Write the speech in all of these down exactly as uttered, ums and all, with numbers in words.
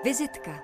Vizitka.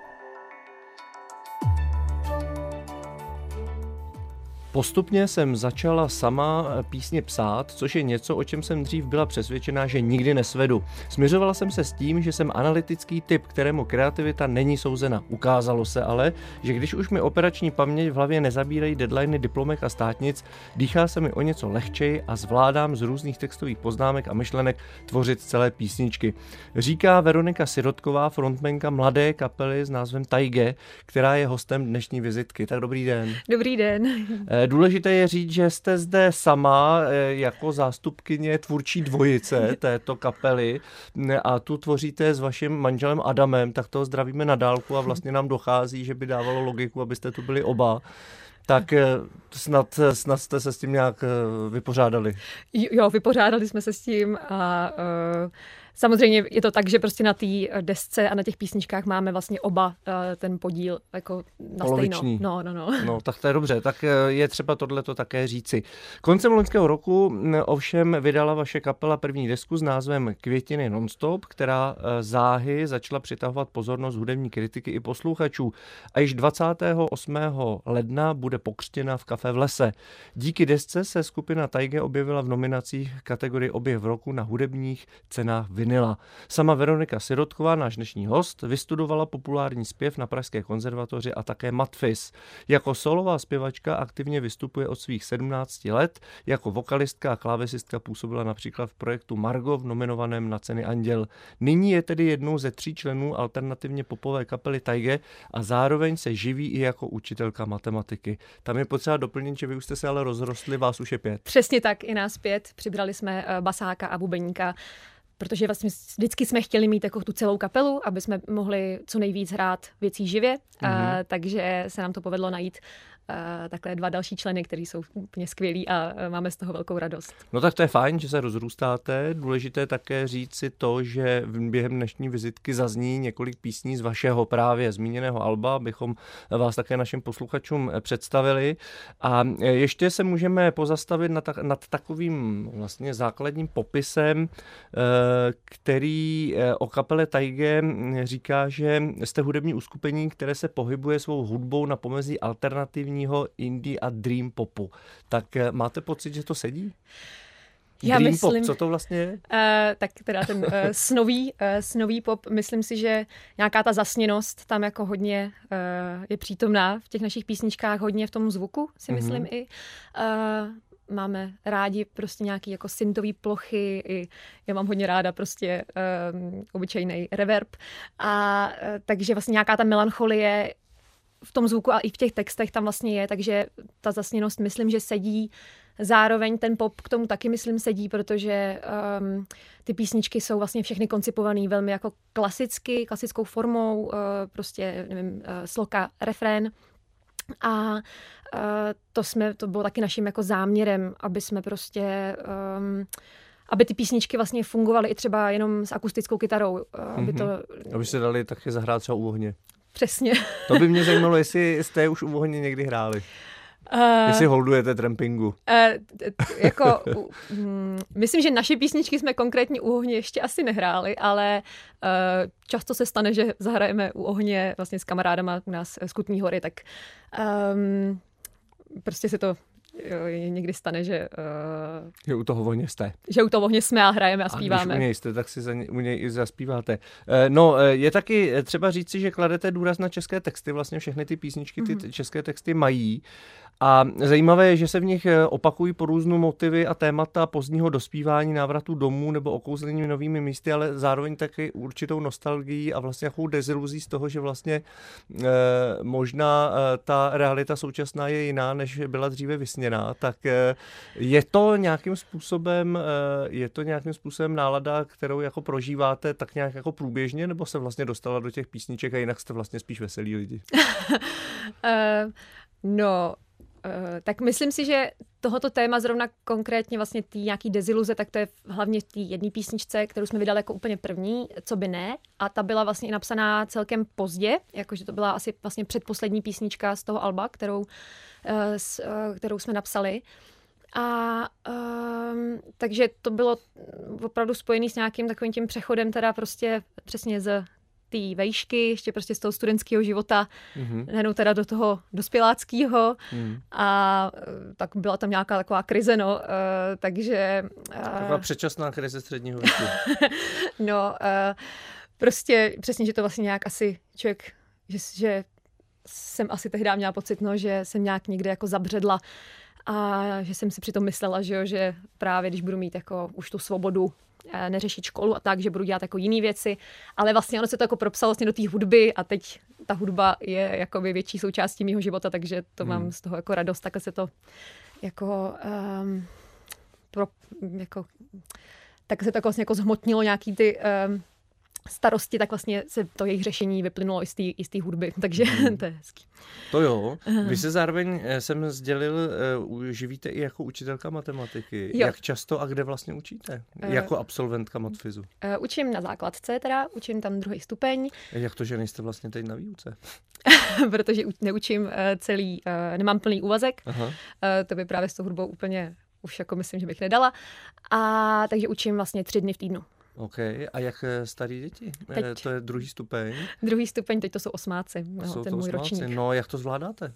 Postupně jsem začala sama písně psát, což je něco, o čem jsem dřív byla přesvědčená, že nikdy nesvedu. Směřovala jsem se s tím, že jsem analytický typ, kterému kreativita není souzena. Ukázalo se ale, že když už mi operační paměť v hlavě nezabírají deadliny diplomek a státnic, dýchá se mi o něco lehčej a zvládám z různých textových poznámek a myšlenek tvořit celé písničky. Říká Veronika Sirotková, frontmanka mladé kapely s názvem Taige, která je hostem dnešní vizitky. Tak dobrý den. Dobrý den. Důležité je říct, že jste zde sama jako zástupkyně tvůrčí dvojice této kapely a tu tvoříte s vaším manželem Adamem, tak toho zdravíme na dálku a vlastně nám dochází, že by dávalo logiku, abyste tu byli oba. Tak snad, snad jste se s tím nějak vypořádali. Jo, vypořádali jsme se s tím a uh, samozřejmě je to tak, že prostě na té desce a na těch písničkách máme vlastně oba uh, ten podíl jako na poloviční. Stejno. No, no, no. No, tak to je dobře, tak je třeba tohleto také říci. Koncem loňského roku ovšem vydala vaše kapela první desku s názvem Květiny nonstop, která záhy začala přitahovat pozornost hudební kritiky i posluchačů. A již dvacátého osmého ledna bude pokřtěna v Kafe v lese. Díky desce se skupina Taige objevila v nominacích kategorii Objev roku na hudebních cenách Vinyla. Sama Veronika Sirotková, náš dnešní host, vystudovala populární zpěv na Pražské konzervatoři a také matfis. Jako solová zpěvačka aktivně vystupuje od svých sedmnácti let. Jako vokalistka a klávesistka působila například v projektu Margo v nominovaném na ceny Anděl. Nyní je tedy jednou ze tří členů alternativně popové kapely Taige a zároveň se živí i jako učitelka matematiky. Tam je potřeba doplnit, že vy už jste se ale rozrostli, vás už je pět. Přesně tak, i nás pět. Přibrali jsme basáka a bubeníka, protože vlastně vždycky jsme chtěli mít jako tu celou kapelu, aby jsme mohli co nejvíc hrát věcí živě, mm-hmm. uh, takže se nám to povedlo najít uh, takhle dva další členy, kteří jsou úplně skvělí a uh, máme z toho velkou radost. No tak to je fajn, že se rozrůstáte. Důležité také říct si to, že během dnešní vizitky zazní několik písní z vašeho právě zmíněného alba, abychom vás také našim posluchačům představili. A ještě se můžeme pozastavit nad, nad takovým vlastně základním popisem, který o kapele Taige říká, že jste hudební uskupení, které se pohybuje svou hudbou na pomezí alternativního indie a dream popu. Tak máte pocit, že to sedí? Já dream myslím, pop, co to vlastně je? Uh, tak teda ten uh, snový, uh, snový pop, myslím si, že nějaká ta zasněnost tam jako hodně uh, je přítomná v těch našich písničkách, hodně v tom zvuku, si myslím mm-hmm. i. Uh, Máme rádi prostě nějaký jako syntový plochy, i já mám hodně ráda prostě um, obyčejný reverb. A uh, takže vlastně nějaká ta melancholie v tom zvuku a i v těch textech tam vlastně je, takže ta zasněnost myslím, že sedí. Zároveň ten pop k tomu taky myslím sedí, protože um, ty písničky jsou vlastně všechny koncipované velmi jako klasicky, klasickou formou, uh, prostě nevím, uh, sloka, refrén. A uh, to jsme, to bylo taky naším jako záměrem, aby jsme prostě, um, aby ty písničky vlastně fungovaly i třeba jenom s akustickou kytarou. Uh, aby, to... mm-hmm. aby se dali taky zahrát třeba u ohně. Přesně. To by mě zajímalo, jestli jste už u ohně někdy hráli. Uh, jestli holdujete trampingu. Uh, t- t- jako, um, myslím, že naše písničky jsme konkrétně u ohně ještě asi nehráli, ale uh, často se stane, že zahrajeme u ohně vlastně s kamarádama u nás z Kutní Hory, tak um, prostě se to jo, někdy stane, že... Uh, že u toho ohně jste. Že u toho ohně jsme a hrajeme a zpíváme. A když u něj jste, tak si za ně, u něj i zaspíváte. Uh, no, je taky třeba říci, že kladete důraz na české texty, vlastně všechny ty písničky ty mm-hmm. české texty mají. A zajímavé je, že se v nich opakují po různou motivy a témata pozdního dospívání, návratu domů nebo okouzlení novými místy, ale zároveň taky určitou nostalgií a vlastně nějakou deziluzí z toho, že vlastně e, možná e, ta realita současná je jiná, než byla dříve vysněná. Tak e, je to nějakým způsobem, e, je to nějakým způsobem nálada, kterou jako prožíváte tak nějak jako průběžně, nebo se vlastně dostala do těch písniček a jinak jste vlastně spíš veselí lidi? uh, no... Uh, tak myslím si, že tohoto téma zrovna konkrétně vlastně tý nějaký deziluze, tak to je hlavně v té jedné písničce, kterou jsme vydali jako úplně první, co by ne. A ta byla vlastně i napsaná celkem pozdě, jakože to byla asi vlastně předposlední písnička z toho alba, kterou, uh, s, uh, kterou jsme napsali. A um, takže to bylo opravdu spojené s nějakým takovým tím přechodem teda prostě přesně z té vejšky, ještě prostě z toho studentského života, mm-hmm. najednou teda do toho dospěláckého mm. a tak byla tam nějaká taková krize, no, uh, takže... Uh, taková předčasná krize středního věku. no, uh, prostě přesně, že to vlastně nějak asi člověk, že, že jsem asi tehdy měla pocit, no, že jsem nějak někde jako zabředla a že jsem si přitom myslela, že, jo, že právě když budu mít jako už tu svobodu neřešit školu a tak, že budu dělat jako jiné věci, ale vlastně ono se to jako propsalo vlastně do té hudby a teď ta hudba je jakoby větší součástí mýho života, takže to hmm. mám z toho jako radost, takhle se to jako, um, pro, jako tak se to vlastně jako zhmotnilo nějaký ty um, starosti, tak vlastně se to jejich řešení vyplynulo i z té hudby, takže hmm. to je hezký. To jo. Vy se zároveň, jsem sdělil, živíte i jako učitelka matematiky. Jo. Jak často a kde vlastně učíte? Uh, jako absolventka matfizu. Uh, učím na základce teda, učím tam druhý stupeň. Jak to, že nejste vlastně teď na výuce? Protože neučím uh, celý, uh, nemám plný úvazek. Aha. Uh, to by právě s tou hudbou úplně už jako myslím, že bych nedala. A takže učím vlastně tři dny v týdnu. OK. A jak starý děti? Teď. To je druhý stupeň? Druhý stupeň, teď to jsou osmáci. No, jsou ten to můj osmáci. ročník. No, jak to zvládáte?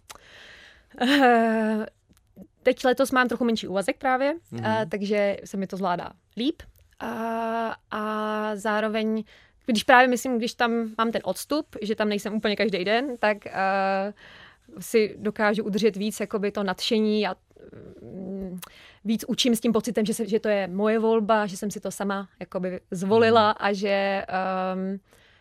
Uh, teď letos mám trochu menší úvazek právě, mm-hmm. uh, takže se mi to zvládá líp. Uh, a zároveň, když právě myslím, když tam mám ten odstup, že tam nejsem úplně každý den, tak uh, si dokážu udržet víc jakoby to nadšení a um, víc učím s tím pocitem, že, se, že to je moje volba, že jsem si to sama jakoby zvolila mm. a že um,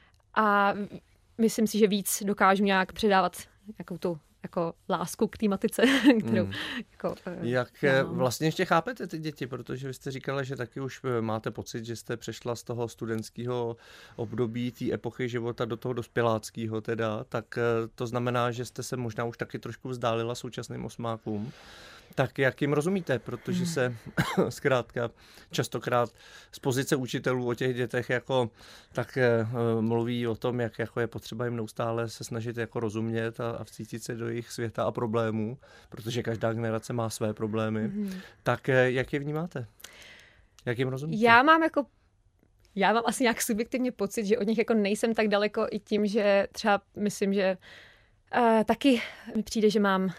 a myslím si, že víc dokážu nějak předávat nějakou tu jako lásku k té matice, kterou mm. jako, jak mám. Vlastně ještě chápete ty děti, protože vy jste říkala, že taky už máte pocit, že jste přešla z toho studentského období, té epochy života do toho dospěláckého teda, tak to znamená, že jste se možná už taky trošku vzdálila současným osmákům. Tak jak jim rozumíte, protože se zkrátka častokrát z pozice učitelů o těch dětech jako tak uh, mluví o tom, jak jako je potřeba jim neustále se snažit jako rozumět a, a vcítit se do jejich světa a problémů, protože každá generace má své problémy. Mm-hmm. Tak uh, jak je vnímáte? Jak jim rozumíte? Já mám jako já mám asi nějak subjektivně pocit, že od nich jako nejsem tak daleko i tím, že třeba myslím, že uh, taky mi přijde, že mám uh,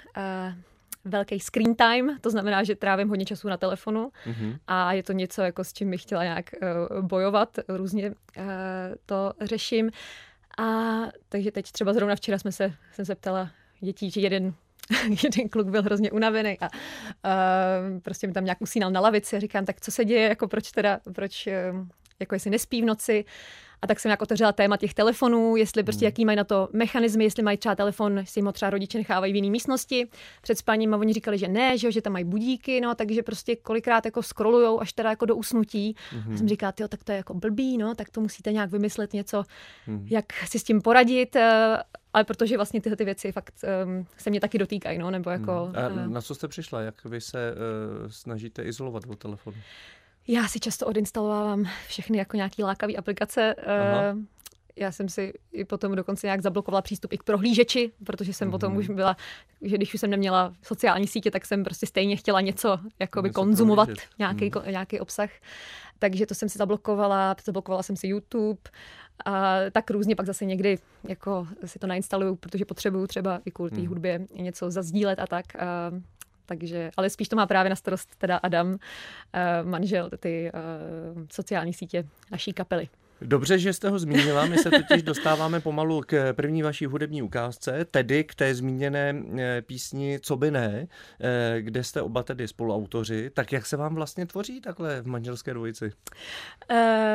velký screen time, to znamená, že trávím hodně času na telefonu mm-hmm. a je to něco, jako s čím bych chtěla nějak uh, bojovat, různě uh, to řeším. A takže teď třeba zrovna včera jsme se, jsem se ptala dětí, že jeden, jeden kluk byl hrozně unavený a uh, prostě mi tam nějak usínal na lavici a říkám, tak co se děje, jako proč teda, proč, uh, jako jestli nespí v noci. A tak jsem jako otevřela téma těch telefonů, jestli prostě jaký mají na to mechanismy, jestli mají třeba telefon, jestli jim ho třeba rodiče nechávají v jiné místnosti před spaním a oni říkali, že ne, že, jo, že tam mají budíky, no, takže prostě kolikrát jako scrollujou až teda jako do usnutí. Mm-hmm. A jsem říkala, tyjo, tak to je jako blbý, no, tak to musíte nějak vymyslet něco, mm. jak si s tím poradit, ale protože vlastně tyhle ty věci fakt um, se mě taky dotýkají, no, nebo jako... Mm. A na co jste přišla? Jak vy se uh, snažíte izolovat od telefonu? Já si často odinstalovávám všechny jako nějaký lákavý aplikace. Aha. Já jsem si i potom dokonce nějak zablokovala přístup i k prohlížeči, protože jsem mm-hmm. potom už byla, že když už jsem neměla sociální sítě, tak jsem prostě stejně chtěla něco jakoby něco konzumovat, nějaký, mm. nějaký obsah. Takže to jsem si zablokovala, zablokovala jsem si YouTube a tak různě pak zase někdy jako si to nainstaluju, protože potřebuju třeba i kvůli té mm. hudbě něco zazdílet a tak. A takže, ale spíš to má právě na starost teda Adam, uh, manžel, ty uh, sociální sítě naší kapely. Dobře, že jste ho zmínila, my se totiž dostáváme pomalu k první vaší hudební ukázce, tedy k té zmíněné písni Co by ne, kde jste oba tedy spoluautoři. Tak jak se vám vlastně tvoří takhle v manželské dvojici? Uh,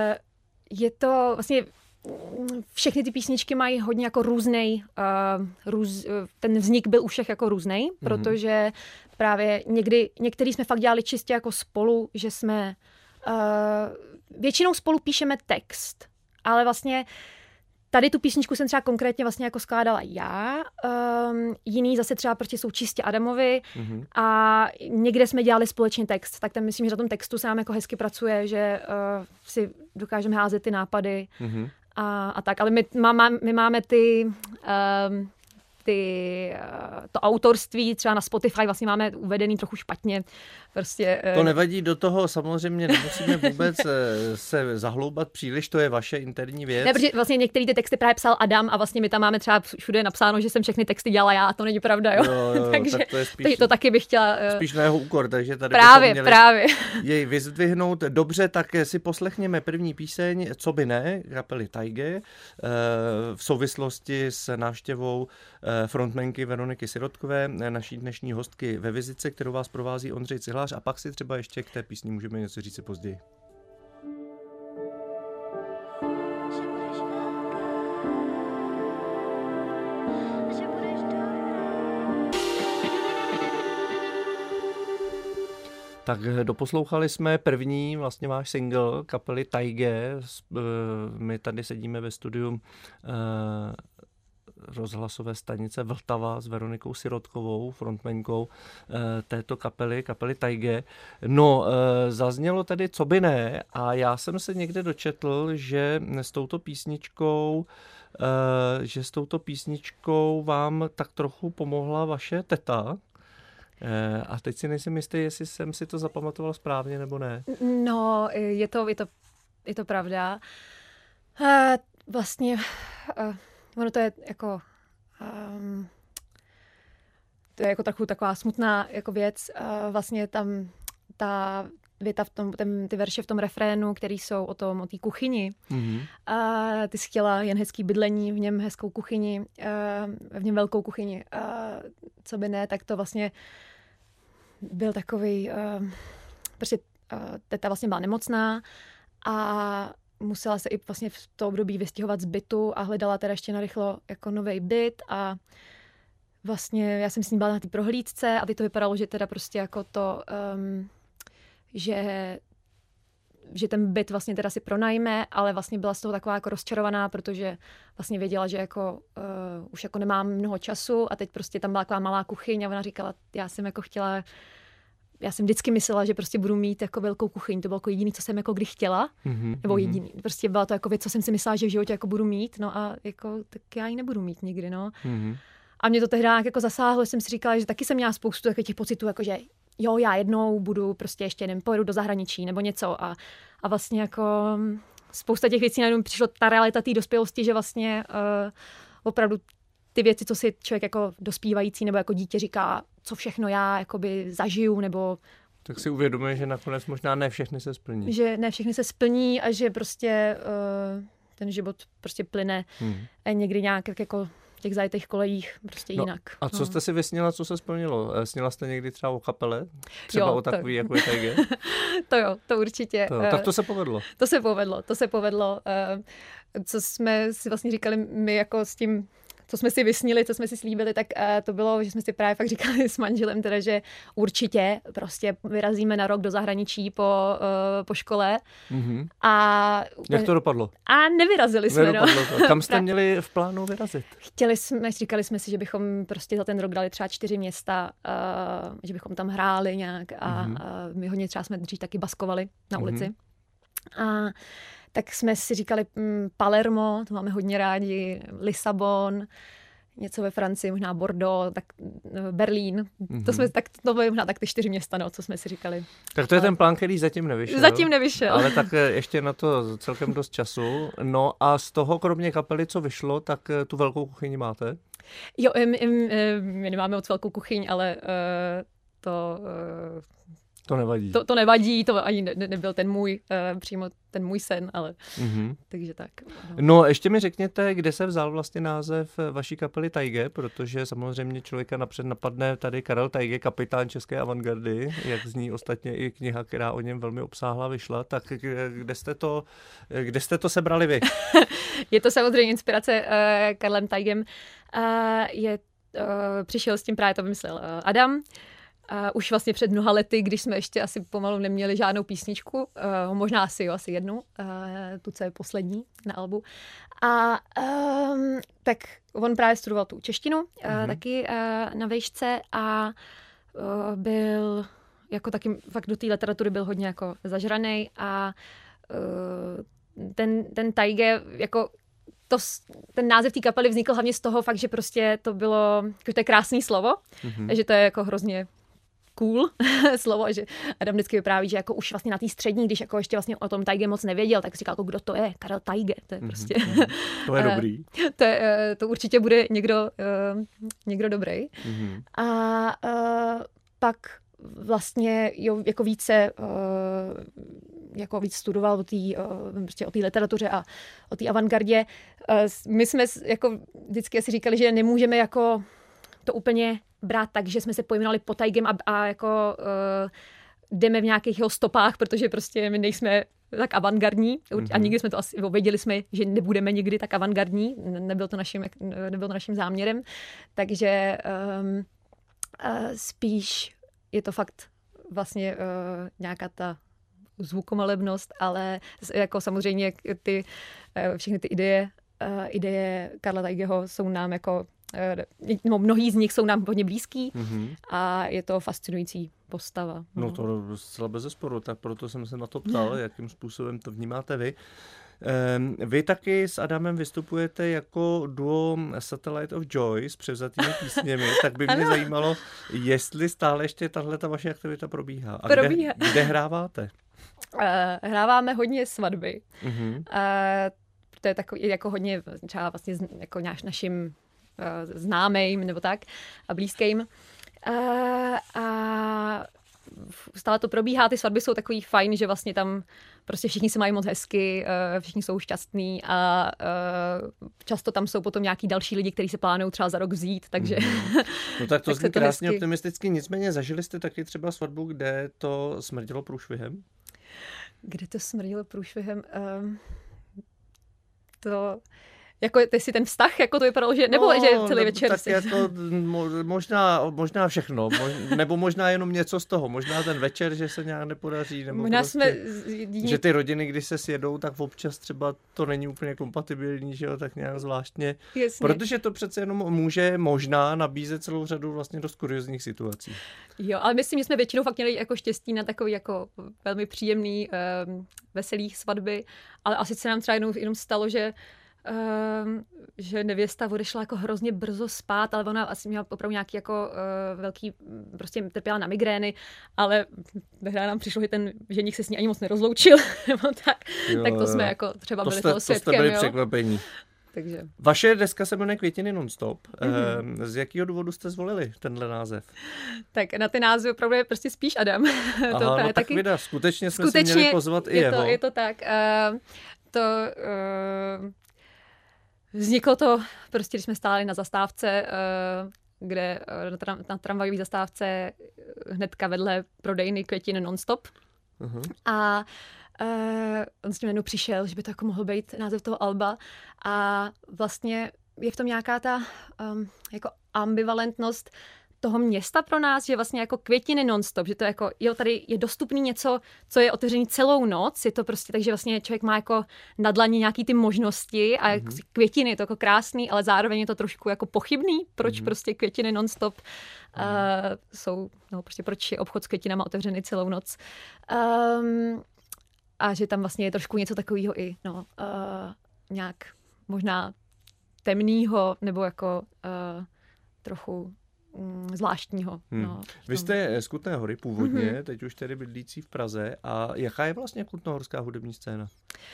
je to vlastně... Všechny ty písničky mají hodně jako různej, uh, růz, ten vznik byl u všech jako různej, mm-hmm. protože právě někdy, některý jsme fakt dělali čistě jako spolu, že jsme, uh, většinou spolu píšeme text, ale vlastně tady tu písničku jsem třeba konkrétně vlastně jako skládala já, um, jiný zase třeba prostě jsou čistě Adamovi mm-hmm. a někde jsme dělali společně text, tak tam myslím, že na tom textu se nám jako hezky pracuje, že uh, si dokážeme házet ty nápady mm-hmm. a, a tak, ale my, má, my máme ty, um, ty, to autorství, třeba na Spotify vlastně máme uvedený trochu špatně. Prostě, to nevadí, do toho samozřejmě nemusíme vůbec se zahloubat příliš, to je vaše interní věc. Ne, protože vlastně některé ty texty právě psal Adam a vlastně my tam máme třeba všude napsáno, že jsem všechny texty dělala já, a to není pravda, jo. jo, jo takže tak to, je spíš, to taky bych chtěla... Spíš na jeho úkor, takže tady právě, právě. jej vyzdvihnout. Dobře, tak si poslechněme první píseň Co by ne, kapely Taige, v souvislosti s návštěvou frontmanky Veroniky Sirotkové, naší dnešní hostky ve Vizice, kterou vás provází Ondřej Cihlář, a pak si třeba ještě k té písni můžeme něco říct později. Tak doposlouchali jsme první vlastně váš single kapely Taige. My tady sedíme ve studiu rozhlasové stanice Vltava s Veronikou Sirotkovou, frontmankou této kapely, kapely Taige. No, zaznělo tady Co by ne, a já jsem se někde dočetl, že s touto písničkou že s touto písničkou vám tak trochu pomohla vaše teta. A teď si nejsem jistý, jestli jsem si to zapamatoval správně nebo ne. No, je to, je to, je to pravda. Vlastně ono to je jako um, to je jako trochu taková smutná jako věc. Vlastně tam ta věta v tom, ten, ty verše v tom refrénu, který jsou o tom, o té kuchyni. Mm-hmm. A ty jsi chtěla jen hezký bydlení, v něm hezkou kuchyni, v něm velkou kuchyni. A co by ne, tak to vlastně byl takový, prostě teta vlastně byla nemocná a musela se i vlastně v to období vystěhovat z bytu a hledala teda ještě narychlo jako novej byt a vlastně já jsem s ní byla na té prohlídce a teď to vypadalo, že teda prostě jako to, um, že, že ten byt vlastně teda si pronajme, ale vlastně byla z toho taková jako rozčarovaná, protože vlastně věděla, že jako uh, už jako nemám mnoho času a teď prostě tam byla taková malá kuchyň a ona říkala, já jsem jako chtěla Já jsem vždycky myslela, že prostě budu mít jako velkou kuchyň. To bylo jako jediný, co jsem jako kdy chtěla. Mm-hmm. Nebo jediný. Prostě byla to jako věc, co jsem si myslela, že v životě jako budu mít. No a jako, tak já ji nebudu mít nikdy, no. Mm-hmm. A mě to tehdy jako zasáhlo, že jsem si říkala, že taky jsem měla spoustu těch pocitů, jako že jo, já jednou budu prostě ještě jeden, pojedu do zahraničí nebo něco. A, a vlastně jako spousta těch věcí najednou přišlo ta realita té dospělosti, že vlastně uh, opravdu ty věci, co si člověk jako dospívající nebo jako dítě říká, co všechno já jakoby zažiju, nebo... Tak si uvědomuje, že nakonec možná ne všechny se splní. Že ne všechny se splní a že prostě uh, ten život prostě plyne hmm. někdy nějak jako v těch zajetých kolejích prostě no, jinak. A co no. jste si vysněla, co se splnilo? Sněla jste někdy třeba o kapele? Třeba jo, o takový, to... jako je Taige? To jo, to určitě. To, tak to se povedlo. To se povedlo, to se povedlo. Uh, co jsme si vlastně říkali my jako s tím, co jsme si vysnili, co jsme si slíbili, tak uh, to bylo, že jsme si právě fakt říkali s manželem, teda, že určitě prostě vyrazíme na rok do zahraničí po, uh, po škole. Mm-hmm. A jak to dopadlo? A nevyrazili jsme. No. To. Kam jste měli v plánu vyrazit? Chtěli jsme, říkali jsme si, že bychom prostě za ten rok dali třeba čtyři města, uh, že bychom tam hráli nějak a mm-hmm. uh, my hodně třeba jsme dřív taky baskovali na ulici. Mm-hmm. A tak jsme si říkali mm, Palermo, to máme hodně rádi, Lisabon, něco ve Francii, možná Bordeaux, tak Berlín. Mm-hmm. To jsme tak to byly možná tak ty čtyři města, no, co jsme si říkali. Tak to je ale ten plán, který zatím nevyšel. Zatím nevyšel. Ale tak ještě na to celkem dost času. No a z toho kromě kapely, co vyšlo, tak tu velkou kuchyni máte? Jo, my, my, my nemáme moc velkou kuchyň, ale uh, to... Uh, To nevadí. To, to nevadí, to ani ne, nebyl ten můj, uh, přímo ten můj sen, ale mm-hmm. takže tak. No. no ještě mi řekněte, kde se vzal vlastně název vaší kapely Taige, protože samozřejmě člověka napřed napadne tady Karel Taige, kapitán české avantgardy, jak zní ostatně i kniha, která o něm velmi obsáhla vyšla, tak kde jste to, kde jste to sebrali vy? Je to samozřejmě inspirace uh, Karlem Taigem. Uh, je, uh, přišel s tím právě, to vymyslel uh, Adam. Uh, už vlastně před mnoha lety, když jsme ještě asi pomalu neměli žádnou písničku, uh, možná asi jo, asi jednu, uh, tu, co je poslední na albu. A um, tak on právě studoval tu češtinu, uh, mm-hmm. taky uh, na vejšce a uh, byl jako taky fakt do té literatury byl hodně jako zažranej a uh, ten, ten Taige jako to, ten název té kapely vznikl hlavně z toho fakt, že prostě to bylo, že to je krásný slovo, mm-hmm. že to je jako hrozně cool slovo, že Adam vždycky vypráví, že jako už vlastně na té střední, když jako ještě vlastně o tom Taige moc nevěděl, tak říkal, jako kdo to je, Karel Taige, to je prostě... Mm-hmm. To je dobrý. to, je, to určitě bude někdo, uh, někdo dobrý. Mm-hmm. A uh, pak vlastně jo, jako více uh, jako víc studoval o té uh, prostě o té literatuře a o té avantgardě. Uh, my jsme jako vždycky asi říkali, že nemůžeme jako to úplně brát tak, že jsme se pojmenovali po Taigem a, a jako uh, jdeme v nějakých jeho stopách, protože prostě my nejsme tak avantgardní mm-hmm. a nikdy jsme to asi, věděli jsme, že nebudeme nikdy tak avantgardní, nebyl to naším, nebyl to naším záměrem, takže um, uh, spíš je to fakt vlastně uh, nějaká ta zvukomalebnost, ale jako samozřejmě ty, uh, všechny ty ideje, uh, ideje Karla Taigeho jsou nám jako no, mnohí z nich jsou nám hodně blízký mm-hmm. a je to fascinující postava. No, no to zcela bezesporu, tak proto jsem se na to ptal, jakým způsobem to vnímáte vy. Um, vy taky s Adamem vystupujete jako duo Satellite of Joy s převzatými písněmi, tak by mě ano. zajímalo, jestli stále ještě tahleta vaše aktivita probíhá. A probíhá. Kde, kde hráváte? Uh, hráváme hodně svatby. Mm-hmm. Uh, to je takový jako hodně třeba vlastně jako našim známým nebo tak a blízkým. A, a stále to probíhá, ty svatby jsou takový fajn, že vlastně tam prostě všichni se mají moc hezky, všichni jsou šťastní a často tam jsou potom nějaký další lidi, kteří se plánují třeba za rok vzít, takže... Mm. No tak to tak zní krásně hezky. Optimisticky, nicméně zažili jste taky třeba svatbu, kde to smrdilo průšvihem? Kde to smrdilo průšvihem? Um, to... Jako jestli ten vztah, jako to vypadalo, že nebo no, že celý večer tak si... jako možná, možná všechno, mož, nebo možná jenom něco z toho, možná ten večer, že se nějak nepodaří, nebo možná prostě, jsme... že ty rodiny, když se sjedou, tak občas třeba to není úplně kompatibilní, že jo, tak nějak zvláštně, jasně. Protože to přece jenom může možná nabízet celou řadu vlastně dost kuriozních situací. Jo, ale myslím, že jsme většinou fakt měli jako štěstí na takový jako velmi příjemný, um, veselý svatby, ale asi se nám třeba jenom, jenom stalo, že Um, že nevěsta odešla jako hrozně brzo spát, ale ona asi měla opravdu nějaký jako uh, velký, prostě trpěla na migrény, ale ve hře nám přišlo, že ten ženich se s ní ani moc nerozloučil, nebo tak, jo, tak to jsme jako třeba to byli jste, toho svědkem. To jste byli překvapení. Takže. Vaše deska se jmenuje Květiny non-stop. Mm-hmm. Z jakého důvodu jste zvolili tenhle název? Tak na ty názvy opravdu je prostě spíš Adam. Aha, to no tak taky... vida, skutečně jsme skutečně si měli pozvat i je jeho. To, je to tak. Uh, to... Uh, Vzniklo to prostě, když jsme stáli na zastávce, kde na, tram, na tramvajové zastávce hnedka vedle prodejny Květiny non-stop. Uh-huh. A uh, on s tím jednou přišel, že by to jako mohl být název toho alba. A vlastně je v tom nějaká ta um, jako ambivalentnost toho města pro nás, že vlastně jako Květiny non-stop, že to jako, jo, tady je dostupný něco, co je otevřený celou noc, je to prostě tak, že vlastně člověk má jako na dlani nějaký ty možnosti a mm-hmm. Květiny je to jako krásný, ale zároveň je to trošku jako pochybný, proč mm-hmm. prostě Květiny non-stop mm-hmm. uh, jsou, no prostě proč je obchod s květinama otevřený celou noc. Um, a že tam vlastně je trošku něco takového i, no, uh, nějak možná temnýho, nebo jako uh, trochu zvláštního. Hmm. No, Vy jste z Kutné Hory původně, mm-hmm. teď už tedy bydlící v Praze. A jaká je vlastně kutnohorská hudební scéna?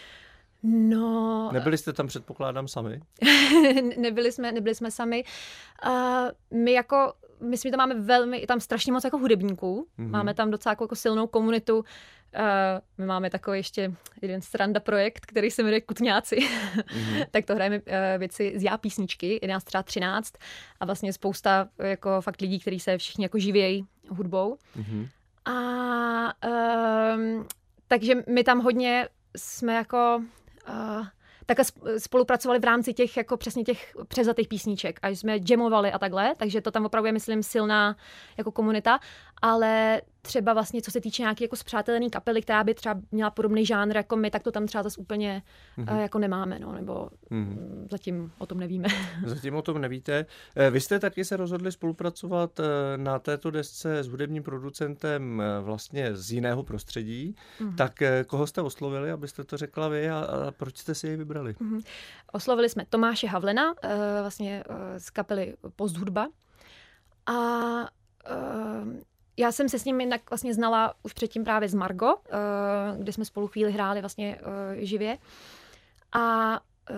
No... Nebyli jste tam, předpokládám, sami? nebyli, jsme, nebyli jsme sami. Uh, my jako, myslím, že tam máme velmi, tam strašně moc jako hudebníků. Mm-hmm. Máme tam docela jako, jako silnou komunitu. Uh, my máme takový ještě jeden sranda projekt, který se jmenuje Kutňáci. Mm-hmm. Tak to hrajeme uh, věci z já písničky, jedenáct třeba třináct. A vlastně spousta jako fakt lidí, kteří se všichni jako živějí hudbou. Mm-hmm. A um, takže my tam hodně jsme jako... Uh, také spolupracovali v rámci těch jako přesně těch převzatých písniček a jsme jamovali a takhle, takže to tam opravdu je, myslím, silná jako komunita, ale třeba vlastně, co se týče nějaké jako spřátelený kapely, která by třeba měla podobný žánr jako my, tak to tam třeba zase úplně mm-hmm. jako nemáme, no, nebo mm-hmm. zatím o tom nevíme. Zatím o tom nevíte. Vy jste taky se rozhodli spolupracovat na této desce s hudebním producentem vlastně z jiného prostředí. Mm-hmm. Tak koho jste oslovili, abyste to řekla vy a, a proč jste si jej vybrali? Mm-hmm. Oslovili jsme Tomáše Havlena, vlastně z kapely Posthudba. A já jsem se s ním jinak vlastně znala už předtím právě z Margo, kde jsme spolu chvíli hráli vlastně živě. A,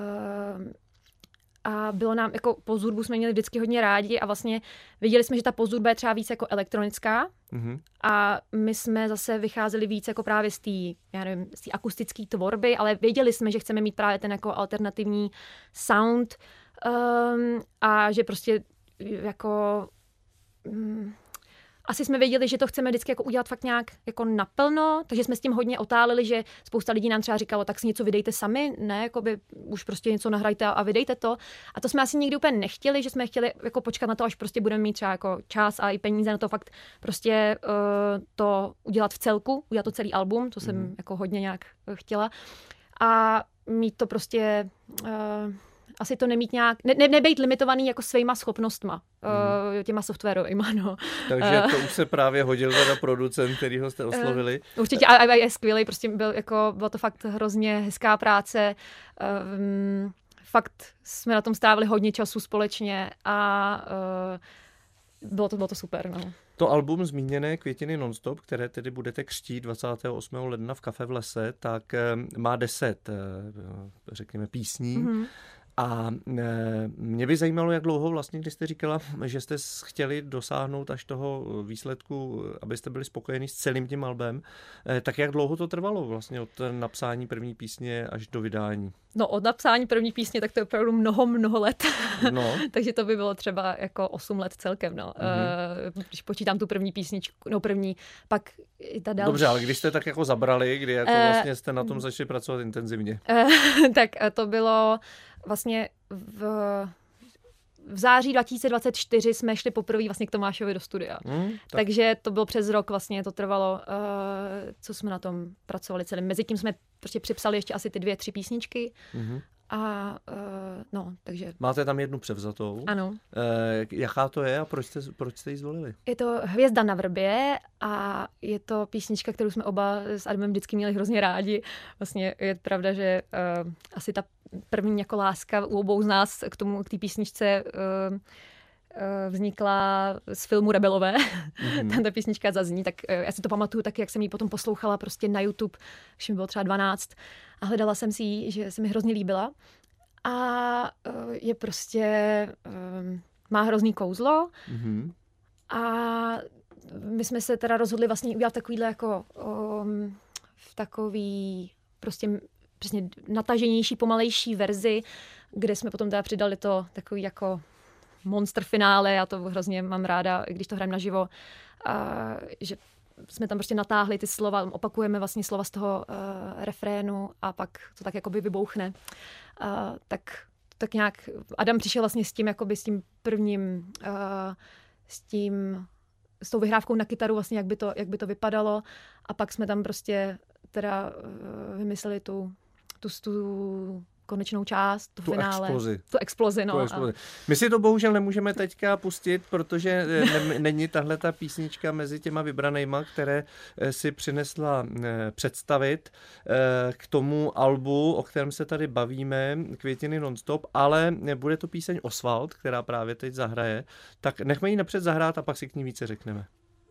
a bylo nám, jako posthudbu jsme měli vždycky hodně rádi a vlastně viděli jsme, že ta posthudba je třeba víc jako elektronická mm-hmm. a my jsme zase vycházeli víc jako právě z té, já nevím, z té akustické tvorby, ale věděli jsme, že chceme mít právě ten jako alternativní sound um, a že prostě jako um, asi jsme věděli, že to chceme vždycky jako udělat fakt nějak jako naplno, takže jsme s tím hodně otálili, že spousta lidí nám třeba říkalo, tak si něco vydejte sami, ne, jakoby už prostě něco nahrajte a vydejte to. A to jsme asi nikdy úplně nechtěli, že jsme chtěli jako počkat na to, až prostě budeme mít třeba jako čas a i peníze na to fakt prostě uh, to udělat v celku, udělat to celý album, to jsem mm. jako hodně nějak chtěla. A mít to prostě... Uh, asi to nemít nějak, ne, ne, nebejt limitovaný jako svýma schopnostma, mm. uh, těma softwarovýma, no. Takže to už se právě hodil teda producent, kterýho jste oslovili. Uh, určitě a, a je skvělý, prostě byl, jako, byla to fakt hrozně hezká práce. Um, fakt jsme na tom strávili hodně času společně a uh, bylo, to, bylo to super, no. To album zmíněné Květiny nonstop, které tedy budete křtít dvacátého osmého ledna v Kafe v lese, tak má deset, řekněme, písní. Mm-hmm. A mě by zajímalo, jak dlouho vlastně, když jste říkala, že jste chtěli dosáhnout až toho výsledku, abyste byli spokojeni s celým tím albem, tak jak dlouho to trvalo vlastně od napsání první písně až do vydání? No od napsání první písně, tak to je opravdu mnoho, mnoho let. No. Takže to by bylo třeba jako osm let celkem, no. Mm-hmm. Když počítám tu první písničku, no první, pak i ta další. Dobře, ale když jste tak jako zabrali, kdy jako vlastně jste na tom začali pracovat intenzivně? Tak to bylo vlastně v, v září dva tisíce dvacet čtyři jsme šli poprvé vlastně k Tomášovi do studia. Mm, tak. Takže to bylo přes rok vlastně, to trvalo, uh, co jsme na tom pracovali celým. Mezitím jsme prostě připsali ještě asi ty dvě, tři písničky. Mm-hmm. A uh, no, takže... Máte tam jednu převzatou. Ano. Uh, jaká to je a proč jste, proč jste ji zvolili? Je to Hvězda na vrbě a je to písnička, kterou jsme oba s Adamem vždycky měli hrozně rádi. Vlastně je pravda, že uh, asi ta první jako láska u obou z nás k tomu, k té písničce uh, uh, vznikla z filmu Rebelové. Mm-hmm. Tam ta písnička zazní, tak uh, já si to pamatuju taky, jak jsem ji potom poslouchala prostě na YouTube, když mi bylo třeba dvanáct a hledala jsem si ji, že se mi hrozně líbila. A uh, je prostě, um, má hrozný kouzlo mm-hmm. a my jsme se teda rozhodli vlastně udělat takovýhle jako um, v takový prostě přesně nataženější, pomalejší verzi, kde jsme potom teda přidali to takový jako monster finále, já to hrozně mám ráda, když to hrajeme naživo, a, že jsme tam prostě natáhli ty slova, opakujeme vlastně slova z toho uh, refrénu a pak to tak jakoby vybouchne. Uh, tak, tak nějak Adam přišel vlastně s tím, jakoby s tím prvním, uh, s tím, s tou vyhrávkou na kytaru vlastně, jak by to, jak by to vypadalo a pak jsme tam prostě teda uh, vymysleli tu Tu, tu konečnou část, tu, tu finále. Explozi. Tu explozi. No, tu explozi. A... My si to bohužel nemůžeme teďka pustit, protože ne, není tahle ta písnička mezi těma vybranýma, které si přinesla představit k tomu albu, o kterém se tady bavíme, Květiny nonstop, ale bude to píseň Osvald, která právě teď zahraje. Tak nechme ji napřed zahrát a pak si k ní více řekneme.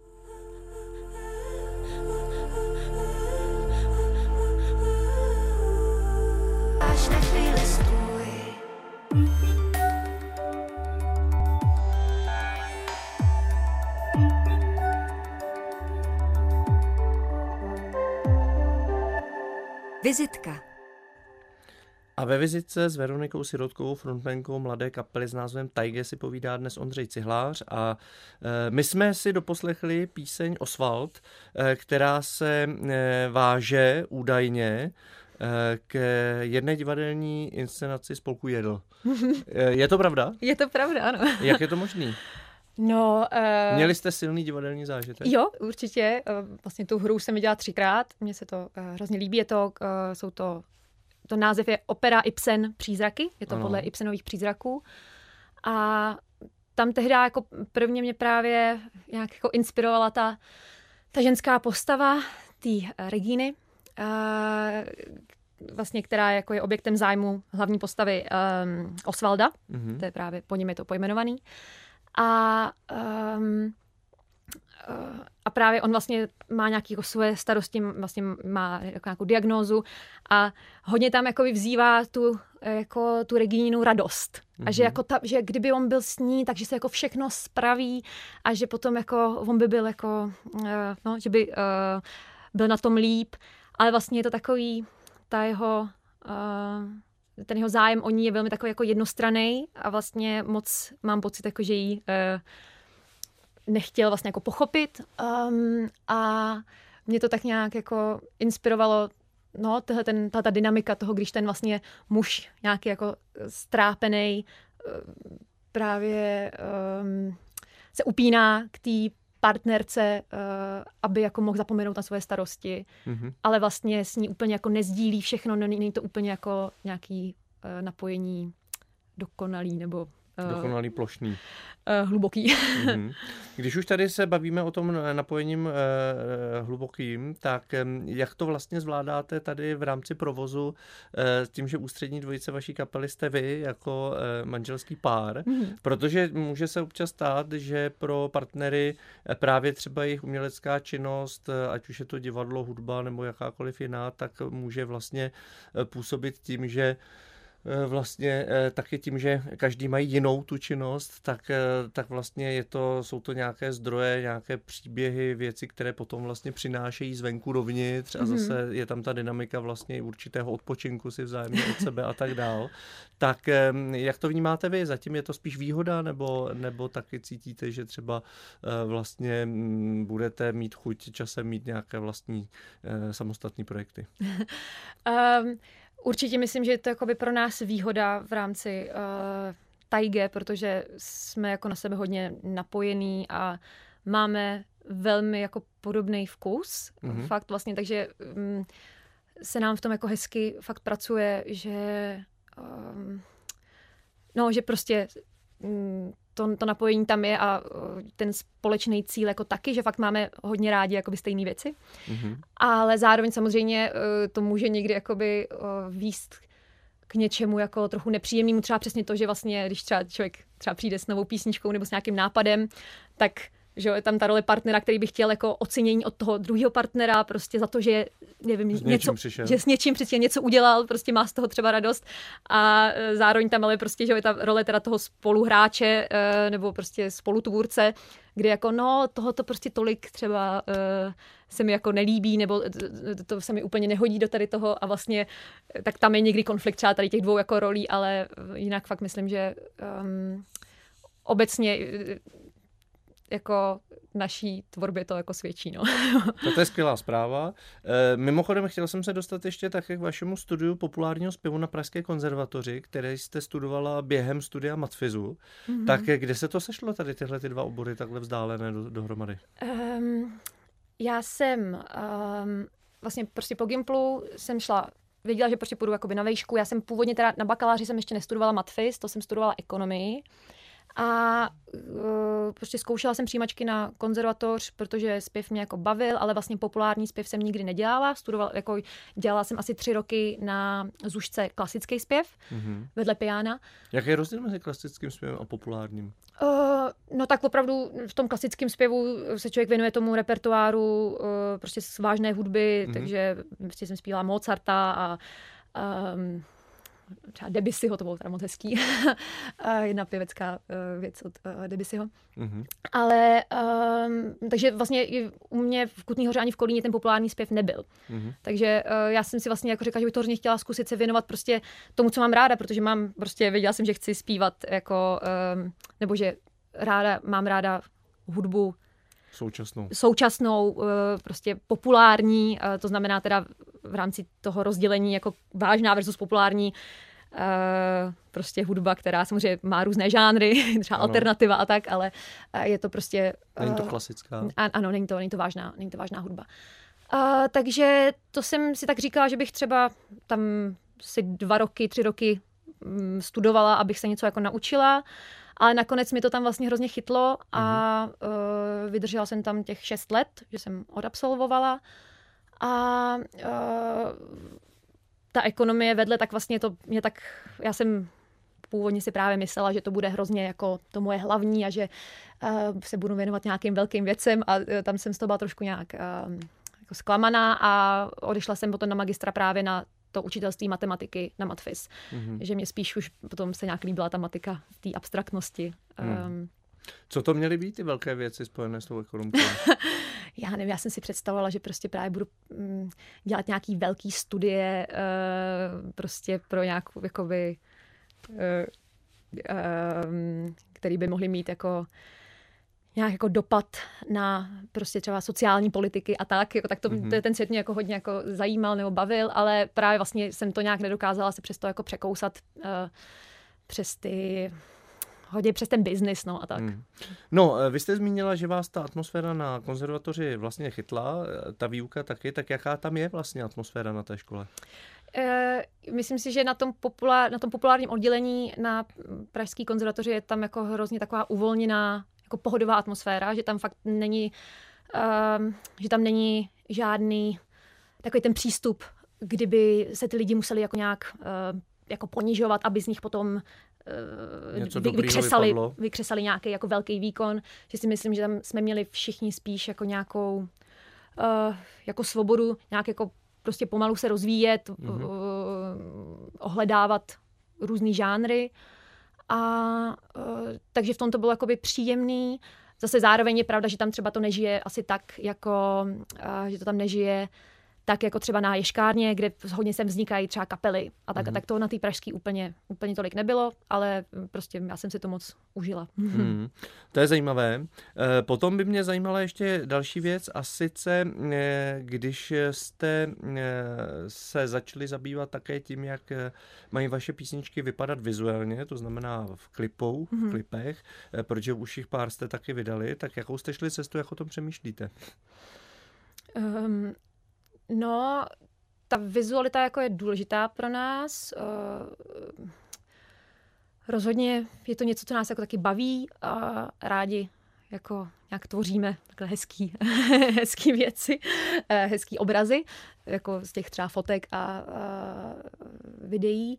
Vizitka. A ve vizitce s Veronikou Sirotkovou, frontmankou mladé kapely s názvem Tajge, si povídá dnes Ondřej Cihlář a e, my jsme si doposlechli píseň Osvald, e, která se e, váže údajně e, k jedné divadelní inscenaci spolku Jedl. E, je to pravda? Je to pravda, ano. Jak je to možný? No, uh, Měli jste silný divadelní zážitek? Jo, určitě. Uh, vlastně tu hru jsem viděla třikrát. Mně se to uh, hrozně líbí. Je to, uh, jsou to, to název je Opera Ibsen Přízraky. Je to ano. podle Ibsenových přízraků. A tam tehdy jako prvně mě právě nějak jako inspirovala ta, ta ženská postava, té uh, Regíny, uh, vlastně, která jako je objektem zájmu hlavní postavy um, Osvalda. Mm-hmm. To je právě, po něm je to pojmenovaný. A, um, a právě on vlastně má nějaké jako svoje starosti, vlastně má jako nějakou diagnózu a hodně tam jako vzývá tu, jako tu Regínu radost. Mm-hmm. A že, jako ta, že kdyby on byl s ní, takže se jako všechno spraví a že potom jako on by byl jako, uh, no, že by uh, byl na tom líp. Ale vlastně je to takový, ta jeho... Uh, ten jeho zájem o ní je velmi takový jako jednostranný a vlastně moc mám pocit, jako, že jí uh, nechtěl vlastně jako pochopit um, a mě to tak nějak jako inspirovalo, no, tahle ten, tahle ta dynamika toho, když ten vlastně muž nějaký jako strápený uh, právě um, se upíná k té partnerce, uh, aby jako mohl zapomenout na svoje starosti, mm-hmm. ale vlastně s ní úplně jako nezdílí všechno, není to úplně jako nějaký uh, napojení dokonalý nebo uh, dokonalý plošný. Uh, hluboký. Mm-hmm. Když už tady se bavíme o tom napojením uh, hlubokým, tak um, jak to vlastně zvládáte tady v rámci provozu uh, s tím, že ústřední dvojice vaší kapely jste vy jako uh, manželský pár, mm-hmm. protože může se občas stát, že pro partnery právě třeba jejich umělecká činnost, ať už je to divadlo, hudba nebo jakákoliv jiná, tak může vlastně působit tím, že vlastně taky tím, že každý mají jinou tu činnost, tak, tak vlastně je to, jsou to nějaké zdroje, nějaké příběhy, věci, které potom vlastně přinášejí zvenku dovnitř a zase je tam ta dynamika vlastně určitého odpočinku si vzájemně od sebe a tak dál. Tak jak to vnímáte vy? Zatím je to spíš výhoda nebo, nebo taky cítíte, že třeba vlastně budete mít chuť časem mít nějaké vlastní samostatné projekty? um... Určitě myslím, že je to jakoby pro nás výhoda v rámci uh, Taige, protože jsme jako na sebe hodně napojení a máme velmi jako podobný vkus. Mm-hmm. Fakt vlastně, takže um, se nám v tom jako hezky fakt pracuje, že um, no, že prostě um, to, to napojení tam je a uh, ten společný cíl jako taky, že fakt máme hodně rádi jakoby stejné věci. Mm-hmm. Ale zároveň samozřejmě uh, to může někdy jakoby uh, výst k něčemu jako trochu nepříjemnému. Třeba přesně to, že vlastně, když třeba člověk třeba přijde s novou písničkou nebo s nějakým nápadem, tak že je tam ta role partnera, který by chtěl jako ocenění od toho druhého partnera prostě za to, že nevím, s něco, přišel. že s něčím přesně něco udělal, prostě má z toho třeba radost a zároveň tam ale prostě, že je ta role teda toho spoluhráče nebo prostě spolutvůrce, kdy jako no, tohoto prostě tolik třeba se mi jako nelíbí nebo to se mi úplně nehodí do tady toho a vlastně tak tam je někdy konflikt třeba tady těch dvou jako rolí, ale jinak fakt myslím, že um, obecně jako naší tvorbě to jako svědčí. No. To je skvělá zpráva. E, mimochodem chtěl jsem se dostat ještě také k vašemu studiu populárního zpěvu na Pražské konzervatoři, které jste studovala během studia matfizu. Mm-hmm. Tak kde se to sešlo tady tyhle ty dva obory takhle vzdálené do, dohromady? Um, já jsem um, vlastně prostě po Gimplu jsem šla, věděla, že prostě půjdu jakoby na vejšku. Já jsem původně teda na bakaláři jsem ještě nestudovala matfiz, to jsem studovala ekonomii. A uh, prostě zkoušela jsem přijímačky na konzervatoř, protože zpěv mě jako bavil, ale vlastně populární zpěv jsem nikdy nedělala. Studovala, jako dělala jsem asi tři roky na zušce klasický zpěv, mm-hmm. vedle piana. Jaký je rozdíl mezi klasickým zpěvem a populárním? Uh, no tak opravdu v tom klasickém zpěvu se člověk věnuje tomu repertoáru uh, prostě z vážné hudby, mm-hmm. takže prostě jsem zpívala Mozarta a um, třeba Debussyho, to bylo teda moc hezký. Jedna pěvecká uh, věc od uh, Debussyho. Mm-hmm. Ale, um, takže vlastně u mě v Kutný Hoře ani v Kolíně ten populární zpěv nebyl. Mm-hmm. Takže uh, já jsem si vlastně jako řekla, že bych to hrozně chtěla zkusit se věnovat prostě tomu, co mám ráda, protože mám prostě, věděla jsem, že chci zpívat jako, um, nebo že ráda, mám ráda hudbu Současnou. Současnou, prostě populární, to znamená teda v rámci toho rozdělení jako vážná versus populární, prostě hudba, která samozřejmě má různé žánry, třeba ano. alternativa a tak, ale je to prostě... Není to klasická. Ano, není to, není to vážná, není to vážná hudba. Uh, takže to jsem si tak říkala, že bych třeba tam si dva roky, tři roky um, studovala, abych se něco jako naučila, ale nakonec mi to tam vlastně hrozně chytlo a uh, vydržela jsem tam těch šest let, že jsem odabsolvovala a uh, ta ekonomie vedle, tak vlastně to mě tak, já jsem původně si právě myslela, že to bude hrozně jako to moje hlavní a že uh, se budu věnovat nějakým velkým věcem a uh, tam jsem z toho byla trošku nějak uh, jako zklamaná a odešla jsem potom na magistra právě na to učitelství matematiky na matfis. Mm-hmm. Že mě spíš už potom se nějak líbila ta matika v té abstraktnosti. Mm. Um, Co to měly být ty velké věci spojené s tou ekonomikou? Já nevím, já jsem si představovala, že prostě právě budu um, dělat nějaký velký studie uh, prostě pro nějakou jakoby uh, um, který by mohly mít jako nějak jako dopad na prostě třeba sociální politiky a tak. Jako, tak to, mm-hmm. to, ten svět mě jako hodně jako zajímal nebo bavil, ale právě vlastně jsem to nějak nedokázala se přes to jako překousat uh, přes ty hodně přes ten biznis, no a tak. Hmm. No, vy jste zmínila, že vás ta atmosféra na konzervatoři vlastně chytla, ta výuka taky, tak jaká tam je vlastně atmosféra na té škole? Uh, myslím si, že na tom, populár, na tom populárním oddělení na pražské konzervatoři je tam jako hrozně taková uvolněná jako pohodová atmosféra, že tam fakt není, uh, že tam není žádný takový ten přístup, kdyby se ty lidi museli jako nějak uh, jako ponižovat, aby z nich potom uh, vy, vykřesali, vykřesali nějaký jako velký výkon, že si myslím, že tam jsme měli všichni spíš jako nějakou uh, jako svobodu, nějak jako prostě pomalu se rozvíjet, mm-hmm. uh, ohledávat různý žánry. A uh, takže v tom to bylo jakoby příjemný. Zase zároveň je pravda, že tam třeba to nežije asi tak, jako, uh, že to tam nežije tak jako třeba na Ješkárně, kde hodně sem vznikají třeba kapely. A tak, mm. a tak to na té pražský úplně, úplně tolik nebylo, ale prostě já jsem si to moc užila. Mm. To je zajímavé. Potom by mě zajímala ještě další věc a sice, když jste se začali zabývat také tím, jak mají vaše písničky vypadat vizuálně, to znamená v klipou, mm. v klipech, protože už jich pár jste taky vydali, tak jakou jste šli cestu, jak o tom přemýšlíte? Um, No, ta vizualita jako je důležitá pro nás. Uh, rozhodně je to něco, co nás jako taky baví a rádi jako nějak tvoříme takhle hezký, hezký věci, hezký obrazy, jako z těch třeba fotek a, a videí.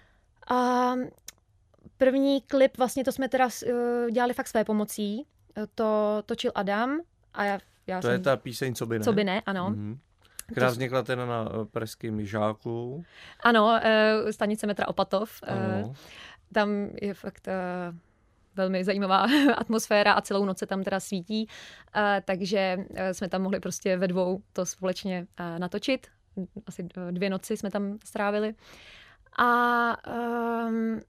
A první klip, vlastně to jsme teda uh, dělali fakt své pomocí. To točil Adam a já, já To jsem... je ta píseň Co by ne? Co by ne, ano. Mm-hmm. Která vznikla teda na pražském Žáku. Ano, stanice metra Opatov. Ano. Tam je fakt velmi zajímavá atmosféra a celou noc se tam teda svítí, takže jsme tam mohli prostě ve dvou to společně natočit. Asi dvě noci jsme tam strávili. A um,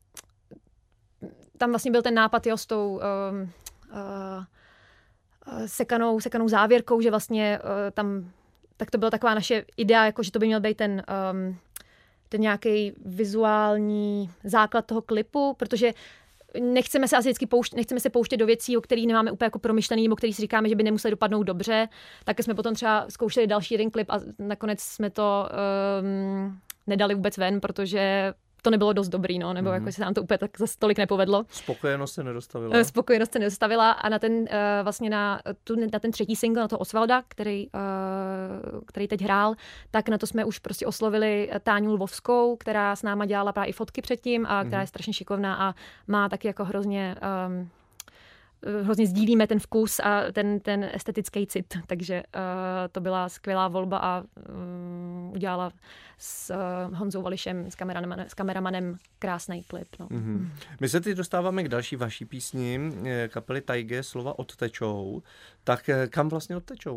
tam vlastně byl ten nápad jo, s tou um, uh, sekanou, sekanou závěrkou, že vlastně uh, tam tak to byla taková naše idea, jako že to by měl být ten, um, ten nějaký vizuální základ toho klipu, protože nechceme se asi vždycky pouštět, nechceme se pouštět do věcí, o kterých nemáme úplně jako promyšlený, nebo který si říkáme, že by nemuseli dopadnout dobře. Tak jsme potom třeba zkoušeli další jeden klip a nakonec jsme to um, nedali vůbec ven, protože to nebylo dost dobrý, no, nebo mm-hmm. jako se nám to úplně tak zase tolik nepovedlo. Spokojenost se nedostavila. Spokojenost se nedostavila a na ten, uh, vlastně na, tu, na ten třetí single, na to Osvalda, který, uh, který teď hrál, tak na to jsme už prostě oslovili Táňu Lvovskou, která s náma dělala právě i fotky předtím a která mm-hmm. je strašně šikovná a má taky jako hrozně... Um, hrozně sdílíme ten vkus a ten, ten estetický cit, takže uh, to byla skvělá volba a um, udělala s uh, Honzou Vališem, s kameramanem, s kameramanem krásný klip. No. Mm-hmm. My se teď dostáváme k další vaší písni, kapely Tajge, Slova odtečou. Tak kam vlastně odtečou?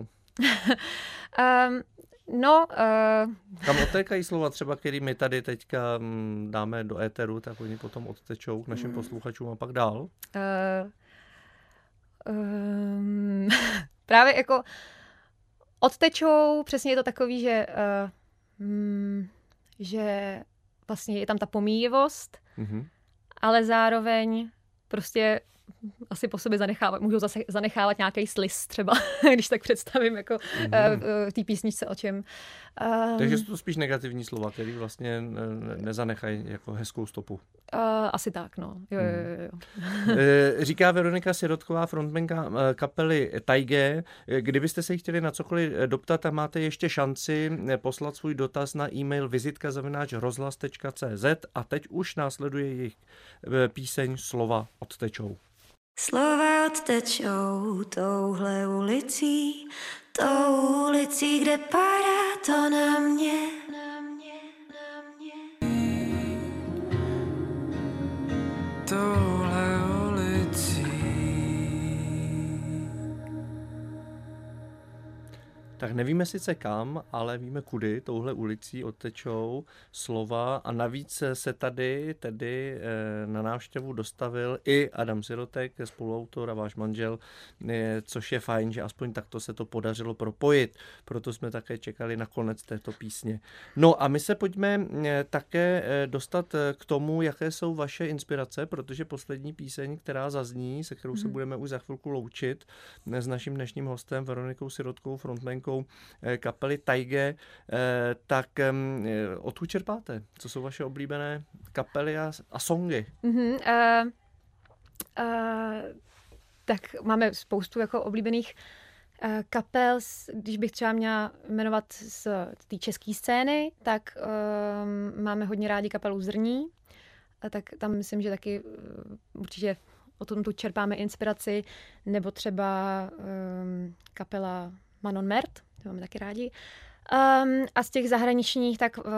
um, No, uh... Kam odtékají slova třeba, který my tady teďka dáme do éteru, tak oni potom odtečou k našim mm. posluchačům a pak dál? Uh... Um, právě jako odtečou, přesně je to takový, že, uh, um, že vlastně je tam ta pomíjivost, mm-hmm. ale zároveň prostě asi po sobě zanechávat, můžou zase zanechávat nějaký sliz třeba, když tak představím jako mm-hmm. uh, v té písničce o čem. Um, Takže jsou to spíš negativní slova, které vlastně nezanechají jako hezkou stopu. Uh, asi tak, no. Jo, jo, jo. Říká Veronika Sirotková, frontmanka kapely Taige. Kdybyste se chtěli na cokoliv doptat, tak máte ještě šanci poslat svůj dotaz na e-mail vizitka zavináč rozhlas tečka cé zet a teď už následuje jejich píseň Slova odtečou. Slova odtečou touhle ulicí, tou ulicí, kde padá to na mě, na mě, na mě. Touhle ulicí. Tak nevíme sice kam, ale víme kudy touhle ulicí odtečou slova a navíc se tady tedy na návštěvu dostavil i Adam Sirotek, spoluautor a váš manžel, což je fajn, že aspoň takto se to podařilo propojit. Proto jsme také čekali na konec této písně. No a my se pojďme také dostat k tomu, jaké jsou vaše inspirace, protože poslední píseň, která zazní, se kterou se budeme už za chvilku loučit s naším dnešním hostem Veronikou Sirotkou, frontmankou kapely Taige, tak odkud čerpáte? Co jsou vaše oblíbené kapely a, a songy? Mm-hmm, uh, uh, tak máme spoustu jako oblíbených uh, kapel. Když bych třeba měla jmenovat z té české scény, tak um, máme hodně rádi kapelu Zrní. A tak tam myslím, že taky uh, určitě o tom tu čerpáme inspiraci. Nebo třeba um, kapela Manon Mert, to máme taky rádi. Um, a z těch zahraničních, tak um,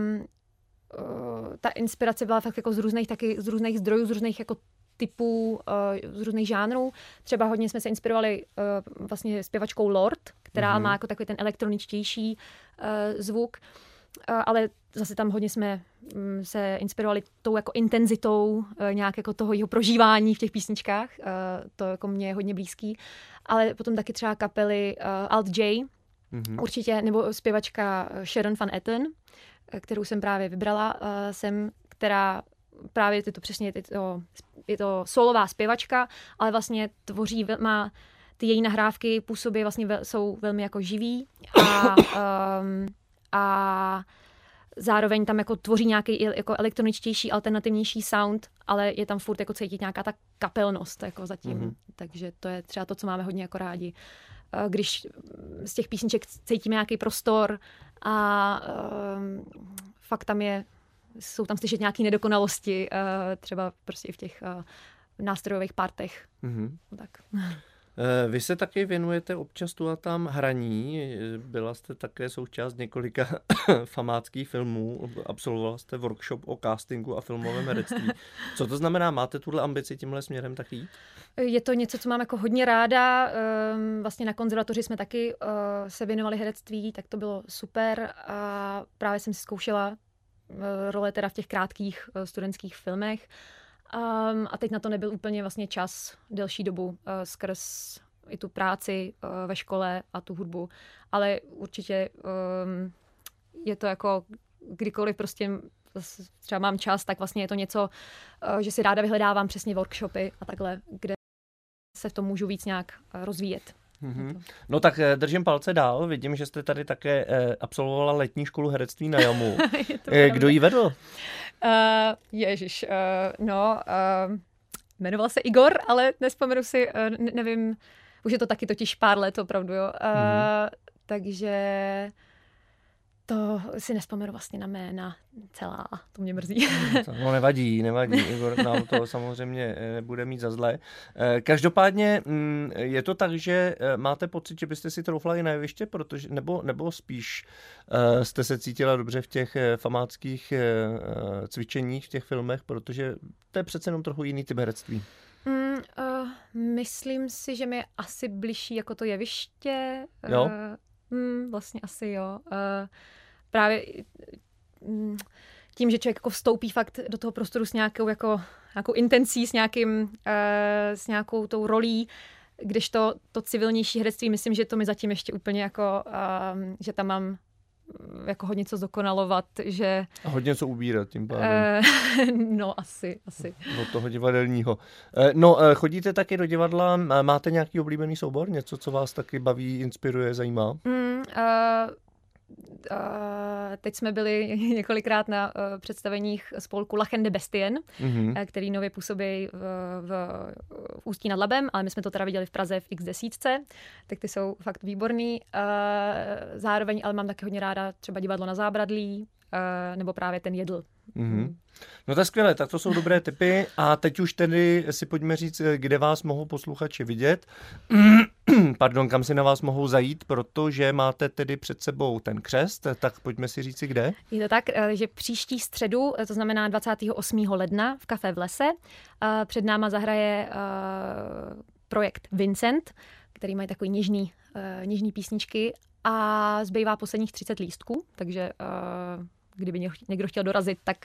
uh, ta inspirace byla fakt jako z různých, taky z různých zdrojů, z různých jako typů, uh, z různých žánrů. Třeba hodně jsme se inspirovali uh, vlastně zpěvačkou Lord, která mm-hmm. má jako takový ten elektroničtější uh, zvuk, uh, ale zase tam hodně jsme um, se inspirovali tou jako intenzitou uh, nějak jako toho jeho prožívání v těch písničkách. Uh, to jako mě je hodně blízký. Ale potom taky třeba kapely uh, Alt J, mm-hmm. určitě, nebo zpěvačka Sharon Van Etten, kterou jsem právě vybrala uh, sem, která právě je to přesně je to, je to solová zpěvačka, ale vlastně tvoří, má ty její nahrávky působí vlastně vel, jsou velmi jako živý a, um, a zároveň tam jako tvoří nějaký jako elektroničtější, alternativnější sound, ale je tam furt jako cítit nějaká ta kapelnost jako zatím. Mm-hmm. Takže to je třeba to, co máme hodně jako rádi. Když z těch písniček cítíme nějaký prostor a um, fakt tam je, jsou tam slyšet nějaké nedokonalosti, uh, třeba prostě i v těch uh, nástrojových partech. Mm-hmm. Tak. Vy se taky věnujete občas tu a tam hraní, byla jste také součást několika famáckých filmů, absolvovala jste workshop o castingu a filmovém herectví. Co to znamená, máte tuhle ambici tímhle směrem taky jít? Je to něco, co mám jako hodně ráda, vlastně na konzervatoři jsme taky se věnovali herectví, tak to bylo super a právě jsem si zkoušela role teda v těch krátkých studentských filmech. Um, a teď na to nebyl úplně vlastně čas delší dobu uh, skrz i tu práci uh, ve škole a tu hudbu, ale určitě um, je to jako kdykoliv prostě třeba mám čas, tak vlastně je to něco, uh, že si ráda vyhledávám přesně workshopy a takhle, kde se v tom můžu víc nějak uh, rozvíjet. Mm-hmm. No tak držím palce dál, vidím, že jste tady také eh, absolvovala letní školu herectví na Jamu. eh, kdo ji vedl? Uh, ježiš, uh, no, uh, jmenoval se Igor, ale nespomenu si, uh, ne- nevím, už je to taky totiž pár let, opravdu, jo. Uh, mm-hmm. Takže to si nespomenu vlastně na jména celá, to mě mrzí. No nevadí, nevadí, Igor nám to samozřejmě nebude mít za zlé. Každopádně je to tak, že máte pocit, že byste si troufla i na jeviště, protože, nebo, nebo spíš jste se cítila dobře v těch famáckých cvičeních, v těch filmech, protože to je přece jenom trochu jiný typ herectví. Mm, uh, myslím si, že mi je asi bližší jako to jeviště. Jo? Uh, mm, vlastně asi jo. Uh, právě mm, tím, že člověk jako vstoupí fakt do toho prostoru s nějakou, jako, nějakou intencí, s, nějakým, uh, s nějakou tou rolí, když to, to civilnější herectví, myslím, že to mi zatím ještě úplně jako, uh, že tam mám jako hodně co zdokonalovat, že... A hodně co ubírat tím pádem. Eh, no, asi, asi. Od toho divadelního. Eh, no, eh, chodíte taky do divadla, máte nějaký oblíbený soubor? Něco, co vás taky baví, inspiruje, zajímá? Mm, uh, Uh, teď jsme byli několikrát na uh, představeních spolku Lachen de Bestien, mm-hmm. uh, který nově působí v, v, v Ústí nad Labem, ale my jsme to teda viděli v Praze v X desítce, tak ty jsou fakt výborný. Uh, zároveň ale mám taky hodně ráda třeba divadlo na Zábradlí, uh, nebo právě ten Jedl. Mm-hmm. No tak skvěle, tak to jsou dobré tipy a teď už tedy si pojďme říct, kde vás mohou posluchači vidět. Pardon, kam si na vás mohou zajít, protože máte tedy před sebou ten křest, tak pojďme si říci kde. Je to tak, že příští středu, to znamená dvacátého osmého ledna v Café v lese, před náma zahraje projekt Vincent, který mají takový něžný, něžný písničky a zbývá posledních třicet lístků, takže kdyby někdo chtěl dorazit, tak...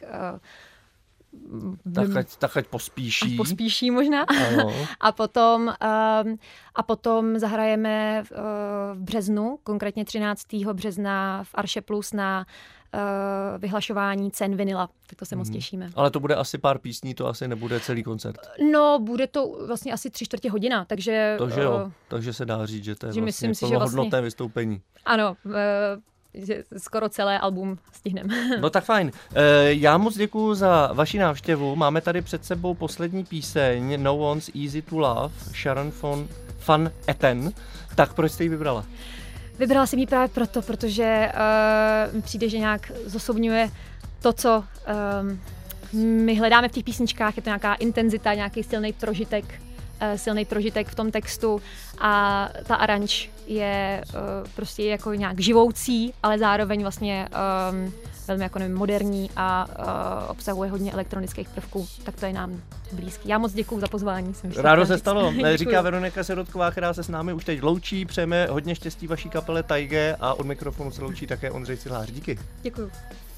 Tak ať, tak ať pospíší. Ať pospíší možná. Ano. a, potom, um, a potom zahrajeme v, uh, v březnu, konkrétně třináctého března v Arše Plus na uh, vyhlašování cen vinila. Tak to se mm. moc těšíme. Ale to bude asi pár písní, to asi nebude celý koncert. No, bude to vlastně asi tři čtvrtě hodina, takže... Takže jo, uh, takže se dá říct, že to je vlastně myslím si, plnohodnotné vlastně, vystoupení. Ano, uh, že skoro celé album stihneme. No tak fajn. Já moc děkuju za vaši návštěvu. Máme tady před sebou poslední píseň No One's Easy to Love, Sharon von Van Etten. Tak proč jste ji vybrala? Vybrala jsem ji právě proto, protože uh, mi přijde, že nějak zosobňuje to, co um, my hledáme v těch písničkách. Je to nějaká intenzita, nějaký silný prožitek, uh, silný prožitek v tom textu a ta aranž je uh, prostě jako nějak živoucí, ale zároveň vlastně um, velmi jako nevím, moderní a uh, obsahuje hodně elektronických prvků, tak to je nám blízký. Já moc děkuju za pozvání. Rádo se stalo, říká Veronika Sirotková, která se s námi už teď loučí. Přejeme hodně štěstí vaší kapele Taige a od mikrofonu se loučí také Ondřej Cihlář. Díky. Děkuju.